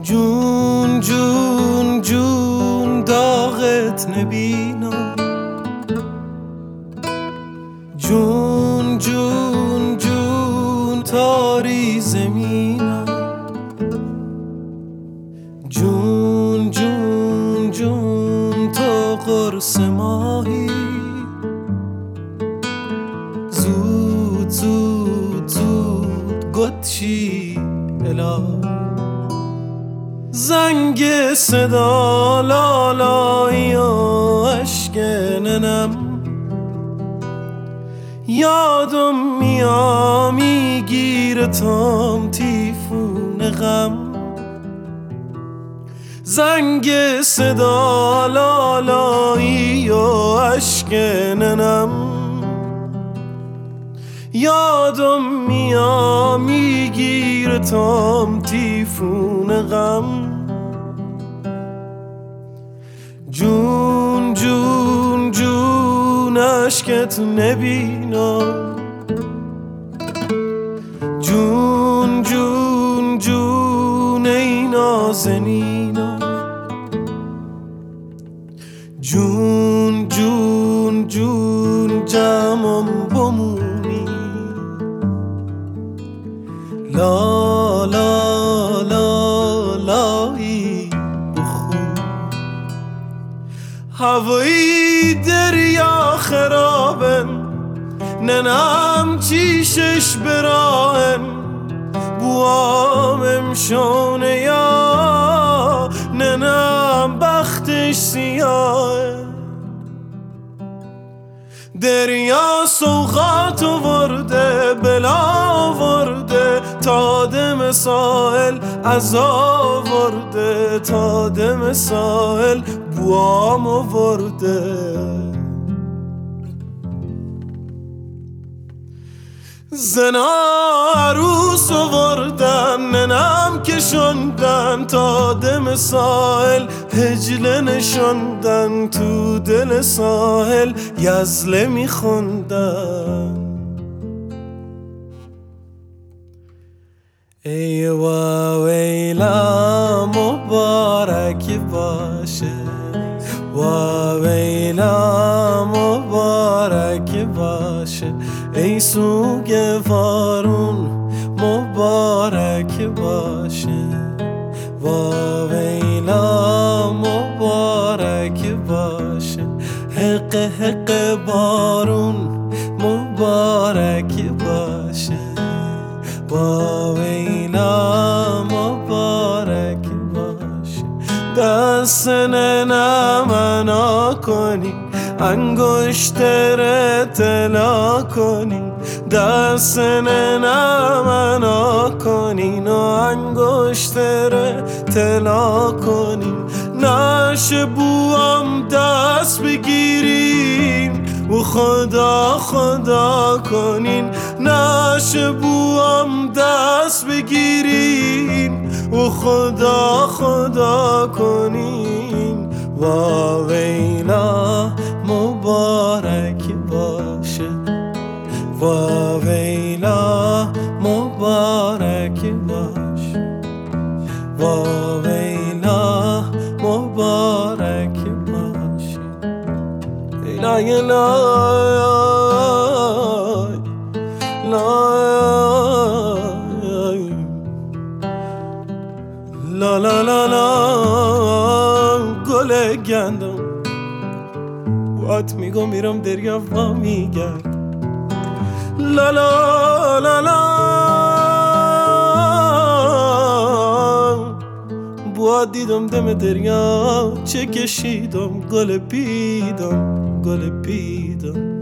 جون جون جون داغت نبینم، جون جون جون تاری زمینم، جون جون جون تو قرص ماهی، زود زود زود گتشی الا زنگ صدا لالایی و عشق ننم، یادم میگیره تام تیفون غم، زنگ صدا لالایی و عشق ننم، یادم میگیره تام تیفون غم، جون جون جون عشقت نبینم، جون جون جون ای نازنینم، جون جون جون جمعم بمونی، لا لا لا لایی بخون، هوایی دریا خرابن، ننم چیشش براهن، بوام امشونه یا ننم بختش سیاهه، دریا سوغات ورده بلا ورده، تا دم ساحل عذاب ورده، تا دم ساحل بوام ورده، زنا عروس وردن ننم کشندن، تا دم ساحل هجله نشندن، تو دل ساحل یزله میخوندن، ای واویلا مبارک باشه، واویلا مبارک باشه، ای سوگوارون مبارک باشه، واویلا مبارک باشه، حق حق بارون مبارک باشه، واویلا مبارک باشه، دست نمنا کنی انگشتر طلا کنی، دست نمنا کنین و انگشتر طلا کنین، نش بوام دست بگیرین و خدا خدا کنین، نش بوام دست بگیرین و خدا خدا کنین، واویلا مبارک باشه، واویلا مبارک باشه، واویلا مبارک باشه، لا لا لا لا لا لا گل گندم باید میگم میرم دریا و میگرد، لا لا لا لا باید دیدم دم دریا چه کشیدم، گل پیدم گل پیدم.